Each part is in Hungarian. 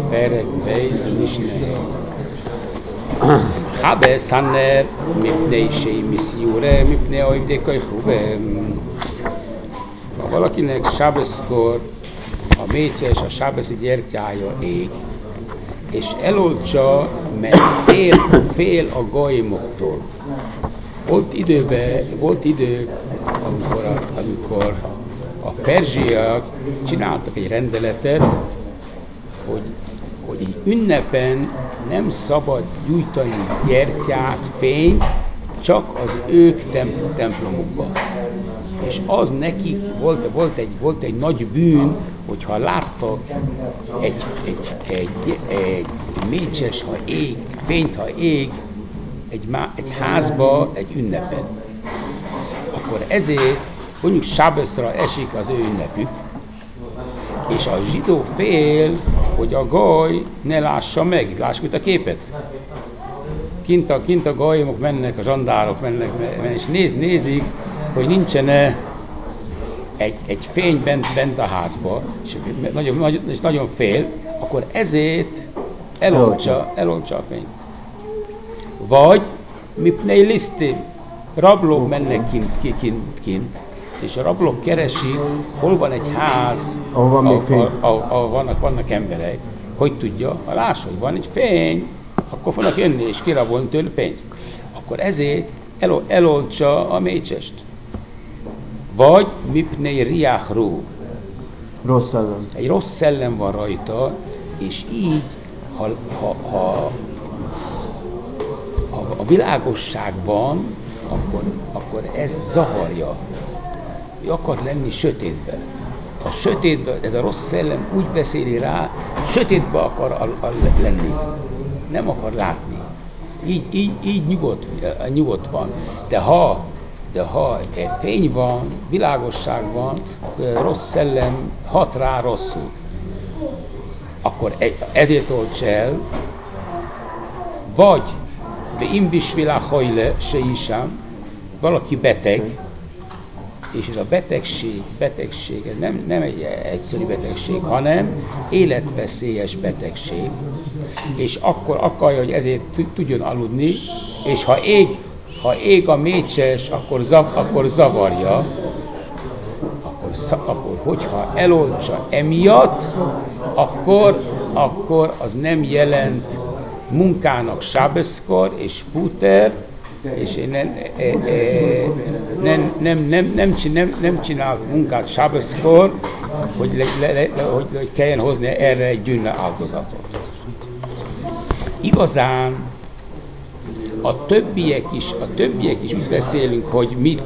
פרק בייס משנה. חבס הנר מפני שמסיורה מפני אוהבי כיכובם. Valakinek sábeszkor a mécses, a sábeszi gyertyája ég, és eloltsa, mert fél a gajmoktól. Volt idők, amikor a perzsiak csináltak egy rendeletet, hogy így ünnepen nem szabad gyújtani gyertyát, fényt, csak az ők templomukban. És az nekik volt egy nagy bűn, hogyha láttak egy mécses, ha ég, fényt, ha ég egy házba, egy ünnepen. Akkor ezért mondjuk sábeszra esik az ő ünnepük, és a zsidó fél, hogy a gaj ne lássa meg. Lássuk itt a képet. Kint a gajmok mennek, a zsandárok mennek, és nézik, hogy nincsen-e egy fény bent a házba, és nagyon fél, akkor ezért eloltsa a fényt. Vagy mipnei lisztim, rablók mennek kint, és a rablók keresik, hol van egy ház, ahol vannak emberek. Hogy tudja? Ha lássa, hogy van egy fény, akkor fognak jönni és kirabolni tőle pénzt. Akkor ezért eloltsa a mécsest. Vagy mipnei riachru. Rossz szellem. Egy rossz szellem van rajta, és így, ha a világosságban, akkor ez zavarja. Ő akar lenni sötétben. A sötétben, ez a rossz szellem úgy beszéli rá, sötétben akar lenni. Nem akar látni. Így nyugodt van. De ha fény van, világosság van, rossz szellem hat rá rosszul. Akkor ezért olts el, vagy de imbisvilá hajle se isám, valaki beteg, és ez a betegség, ez nem egy egyszerű betegség, hanem életveszélyes betegség, és akkor akarja, hogy ezért tudjon aludni, és ha ég a mécses, akkor zavarja, akkor hogyha eloltsa emiatt, akkor az nem jelent munkának sábeszkor és puter, és nem csinált munkát sábeszkor, hogy kelljen hozni erre egy gyűlne áldozatot. Igazán a többiek is úgy beszélünk, hogy mit.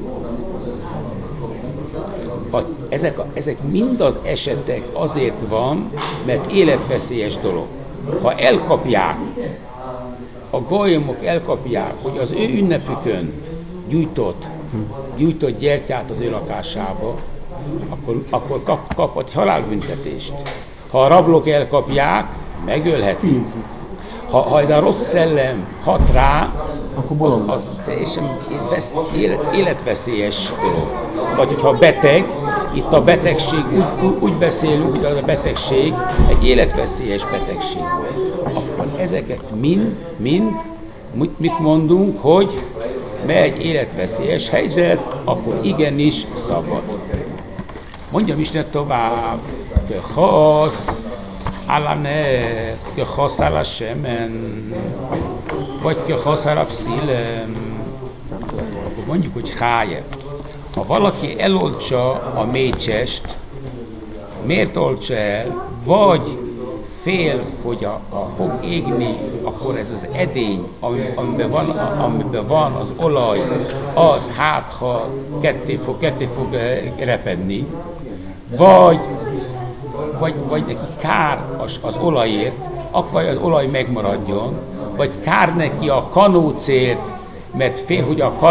Ezek mind az esetek azért van, mert életveszélyes dolog. Ha elkapják, a gajomok elkapják, hogy az ő ünnepükön gyújtott gyertyát az ő lakásába, akkor kap egy halálbüntetést. Ha a rablók elkapják, megölhetik. Ha ez a rossz szellem hat rá, az teljesen életveszélyes dolog. Vagy hogyha beteg, itt a betegség, úgy beszélünk, hogy az a betegség egy életveszélyes betegség volt. Akkor ezeket mind mit mondunk, hogy megy életveszélyes helyzet, akkor igenis szabad. Mondjam Isten tovább, hasz, Alaner, kechasz ala semen, vagy kechasz ala pszilem, akkor mondjuk, hogy háje. Ha valaki eloltsa a mécsest, miért oltsa el? Vagy fél, hogy fog égni, akkor ez az edény, amiben van az olaj, az ha ketté fog repedni, vagy neki kár az olajért, akkor az olaj megmaradjon, vagy kár neki a kanócért, mert fél, hogy a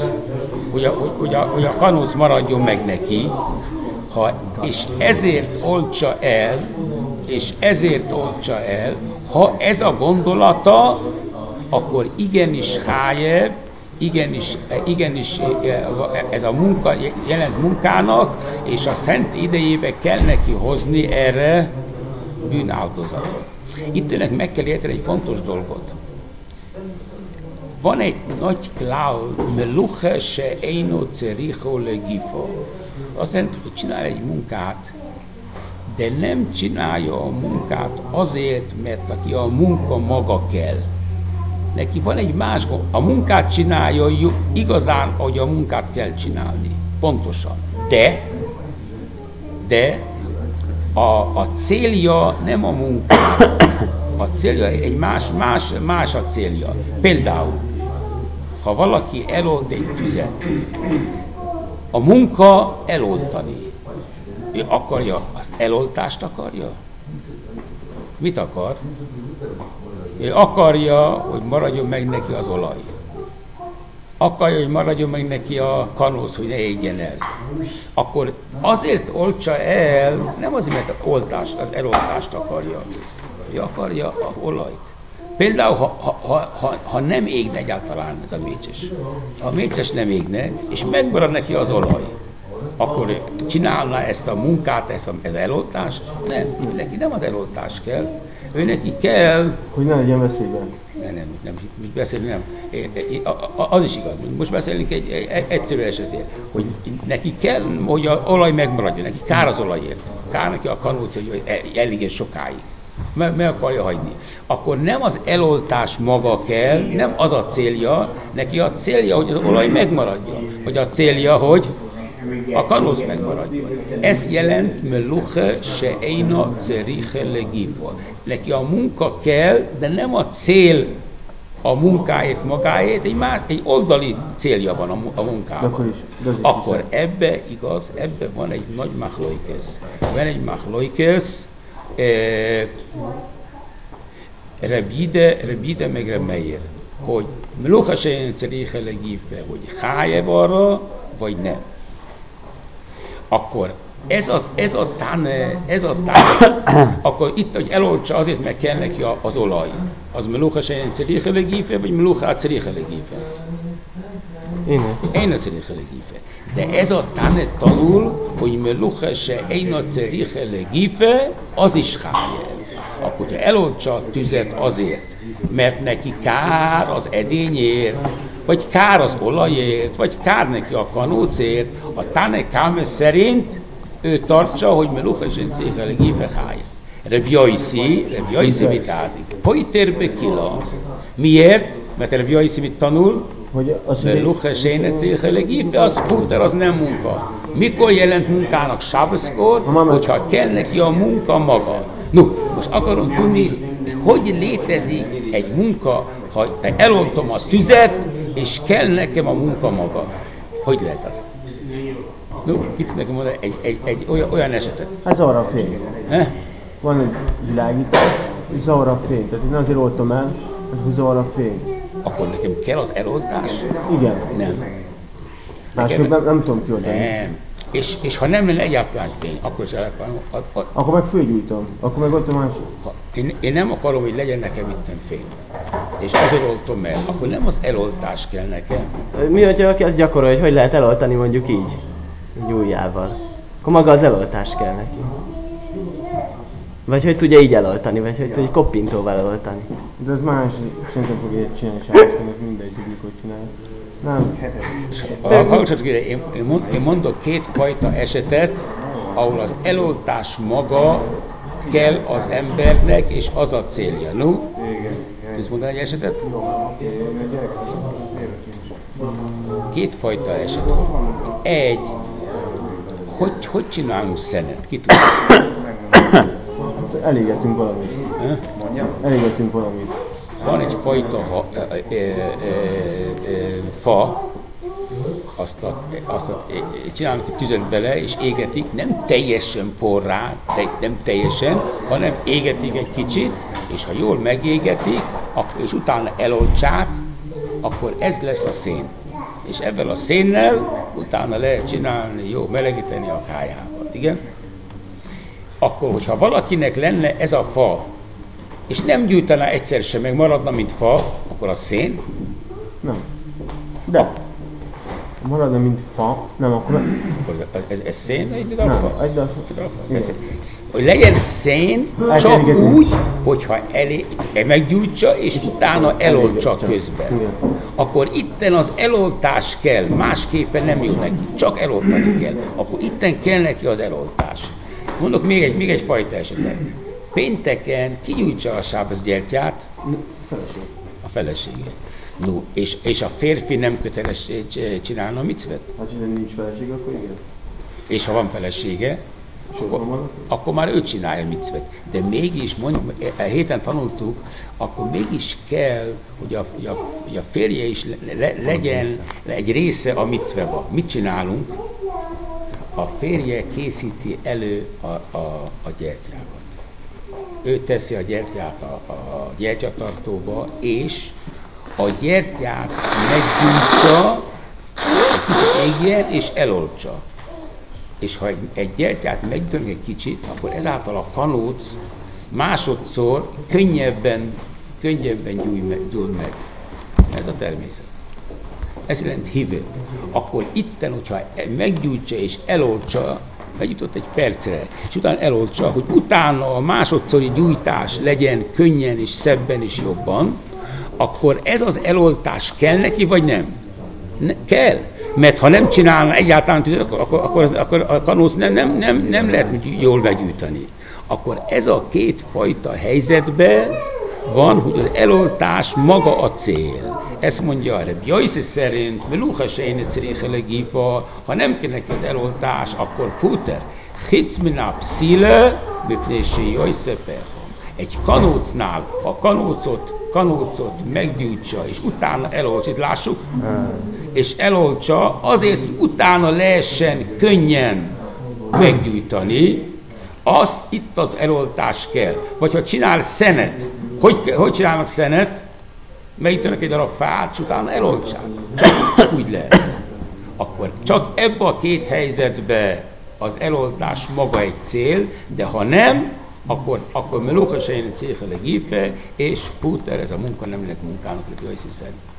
kanóc maradjon meg neki, és ezért oltsa el, ha ez a gondolata, akkor igenis hájebb, igenis ez a munka jelent munkának, és a szent idejébe kell neki hozni erre bűnáldozatot. Itt önnek meg kell érteni egy fontos dolgot. Van egy nagy klál, meluche se eino cericho legifo. Azt jelenti, hogy csinál egy munkát, de nem csinálja a munkát azért, mert neki a munka maga kell. Neki van egy más gond. A munkát csinálja igazán, ahogy a munkát kell csinálni. Pontosan. De a célja nem a munka. A célja egy más a célja. Például, ha valaki elold egy tüzet, a munka eloltani. Ő akarja, az eloltást akarja? Mit akar? Ő akarja, hogy maradjon meg neki az olaj. Akarja, hogy maradjon meg neki a kanóc, hogy ne égjen el. Akkor azért oltsa el, nem azért, mert az eloltást akarja. Ő akarja az olajt. Például, ha nem égne egyáltalán ez a mécses. Ha a mécses nem égne, és megmarad neki az olaj, akkor ő csinálna ezt a munkát, ezt az eloltást? Nem, neki nem az eloltás kell. Ő neki kell... Hogy ne legyen veszélyben. Nem, most beszélni nem. Az is igaz. Most beszélünk egy egyszerű esetén, hogy neki kell, hogy az olaj megmaradjon, neki kár az olajért. Kár neki a kanóc, hogy elégjen sokáig. Meg akarja hagyni. Akkor nem az eloltás maga kell, nem az a célja, neki a célja, hogy az olaj megmaradjon. Vagy a célja, hogy a kanóc megmaradjon. Ez jelent meluche se eina ceriche legifo. Neki a munka kell, de nem a cél a munkáért magáért, egy oldali célja van a munkában. Akkor ebbe igaz, ebbe van egy nagy machloikesz. Van egy machloikesz, Rebide meg Remeir, hogy meluche se eina ceriche legifo, hogy hájev arra, vagy nem. Akkor ez a tane, akkor itt, hogy eloltsa azért, mert kell neki az olaj. Az meluche se eina ceriche legifo, vagy meluche a ceriche legifo? Eina ceriche legifo. De ez a tane tanul, hogy meluche se eina ceriche legifo, az is hájev. Akkor, ha eloltsa a tüzet azért, mert neki kár az edényért, vagy kár az olajért, vagy kár neki a kanócért, a Tane Kame szerint ő tartsa, hogy meluche se eina ceriche legifo hájev. Reb Yoisi vitázik. Poiterbe kila. Miért? Mert Reb Yoisi mit tanul? Meluche se eina ceriche legifo, az puter, az nem munka. Mikor jelent munkának sábeszkor? Hogyha kell neki a munka maga. No, most akarom tudni, hogy létezik egy munka, ha eloltom a tüzet, és kell nekem a munka maga. Hogy lehet az? No, ki tud nekem mondani egy olyan esetet? Hát zavar a fény. Van egy világítás, és zavar a fény. Tehát én azért oltom el, hogy zavar a fény. Akkor nekem kell az eloltás? Igen. Nem. Másképp nem tudom kioldani. Nem. És ha nem lenne egyáltalán fény, akkor is el akarom. Akkor meg fölgyújtom. Akkor meg ott a másik. Én nem akarom, hogy legyen nekem itten fény. És azért oltom el. Akkor nem az eloltás kell nekem. Mi, hogyha aki azt gyakorolja, hogy lehet eloltani mondjuk így? Egy ujjával. Akkor maga az eloltás kell neki. Vagy hogy tudja így eloltani, vagy hogy tudja koppintóval eloltani. De ez más, szerintem fog ilyet csinálni, sárcának mindegy, hogy mikor csinálja. Nem. Hallgassatok ide, én mondok két fajta esetet, ahol az eloltás maga kell az embernek, és az a célja. No? Tudsz mondani egy esetet? Két fajta eset van. Egy, hogy csinálunk szenet? Ki tudja? Elégetünk valamit. Elégetünk valamit. Van egy fajta fa, azt csinálnak egy tüzet bele, és égetik, nem teljesen porrá, nem teljesen, hanem égetik egy kicsit, és ha jól megégetik, és utána eloltsák, akkor ez lesz a szén. És ebben a szénnel utána lehet csinálni, jó, melegíteni a kájhában, igen? Akkor, hogyha valakinek lenne ez a fa, és nem gyújtaná egyszer sem, meg maradna, mint fa, akkor a szén? Nem. De. Maradna, mint fa, nem, akkor Akkor ez szén, egy darab nem, fa? egy darab. Hogy legyen szén, csak úgy, hogyha meggyújtsa, és utána eloltsa közben. Igen. Akkor itten az eloltás kell, másképpen nem jó neki, csak eloltani kell. Akkor itten kell neki az eloltás. Mondok még egy fajta esetet. Pénteken kigyújtsa a sábaszgyertyát, a felesége. No, és a férfi nem köteles csinálni a micvet? Ha nincs feleség, akkor igen. És ha van felesége, Sorban vannak? akkor már ő csinálja a micvet. De mégis, mondjuk, a héten tanultuk, akkor mégis kell, hogy a férje is legyen egy része a micveva. Mit csinálunk? A férje készíti elő a gyertyákat. Ő teszi a gyertyát a gyertyatartóba, és a gyertyát meggyújtsa, egy kicsit égjen, és eloltsa. És ha egy gyertyát meggyújtanak egy kicsit, akkor ezáltal a kanóc másodszor könnyebben gyújt meg. Ez a természet. Ez jelent hívő. Akkor itten, hogyha meggyújtsa és eloltsa, meggyújtott egy percre, és utána eloltsa, hogy utána a másodszori gyújtás legyen könnyen és szebben és jobban, akkor ez az eloltás kell neki, vagy nem? Kell. Mert ha nem csinálna egyáltalán tüzet, akkor a kanóc nem lehet jól meggyújtani. Akkor ez a két fajta helyzetben van, hogy az eloltás maga a cél. Ezt mondja a Rebbi Yossi szerint, melucha sejne ceriche legifa, ha nem kell neki az eloltás, akkor puter. Chitz minap szile, mipnési Yossi pechom. Egy kanócnál, a kanócot meggyújtsa, és utána eloltsa, itt lássuk, és eloltsa azért, hogy utána lehessen könnyen meggyújtani, azt itt az eloltás kell. Vagy ha csinál szenet, hogy csinálnak szenet? Meggyújtanak egy darab fát, és utána eloltsák. Csak úgy lehet. Akkor csak ebbe a két helyzetbe az eloltás maga egy cél, de ha nem, akkor melóka sejne céfele gífe, és puter, ez a munka nem lett munkának, hogy Yossi szerint.